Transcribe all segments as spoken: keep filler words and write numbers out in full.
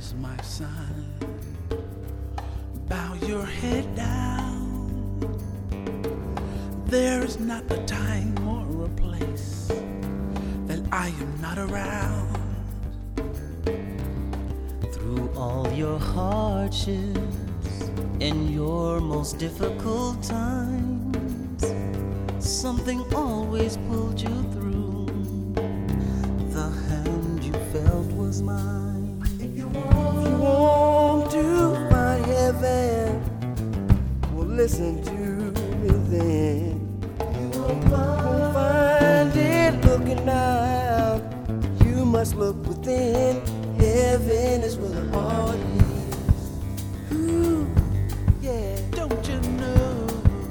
eyes, my son. Bow your head down. There is not a time or a place that I am not around. Through all your hardships and your most difficult times, something always pulled you through. The hand you felt was mine. If you want, if you want to find heaven, well, listen to me then. You won't find it looking out. You must look within. Heaven is where the heart is. Ooh, yeah. Don't you know?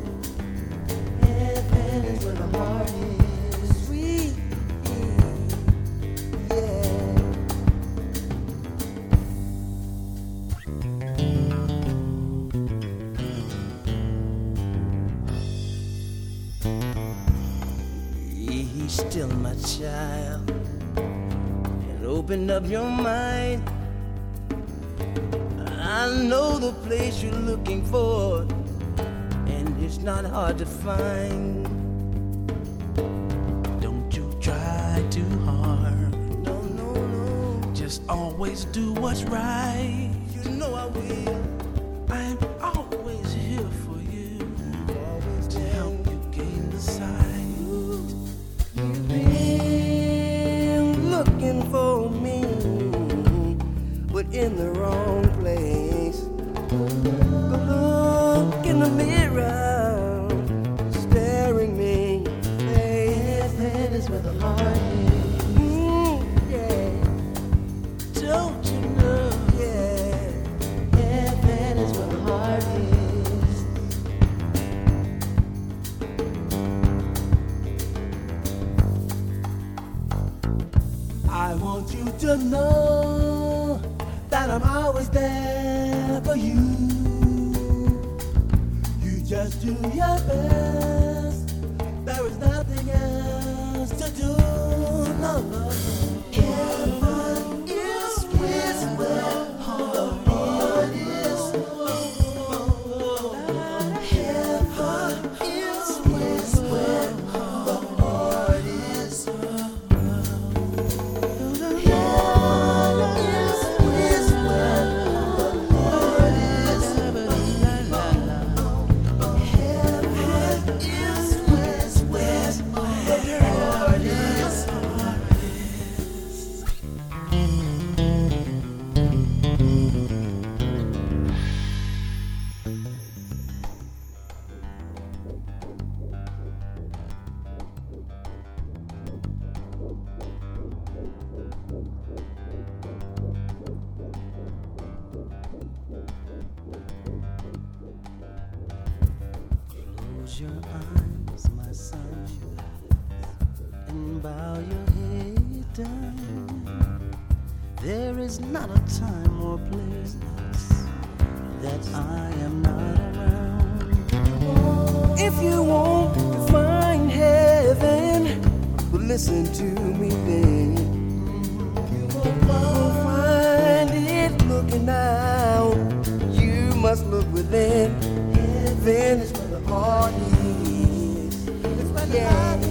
Heaven is where the heart is. Sweet, yeah. Be still, my child, and open up your mind. I know the place you're looking for, and it's not hard to find. Don't you try too hard. No, no, no. Just always do what's right. You know I will. I'm always here for you to help you gain the sight. You've been looking for me, but in the wrong place. Go look in the mirror, staring me. Hey, heaven is where the heart is. Mm, yeah. Don't you know? Yeah, heaven is where the heart is. I want you to know that I'm always there for you. You just do your best. There is nothing else to do. No, no. Heaven is where the heart is. Heaven is where the heart is. Close your eyes, my son, and bow your head down. There is not a time or place that I am not around. If you want to find heaven, well, listen to me then. You won't find it looking out. You must look within. Heaven is where the heart is. It's where the heart is.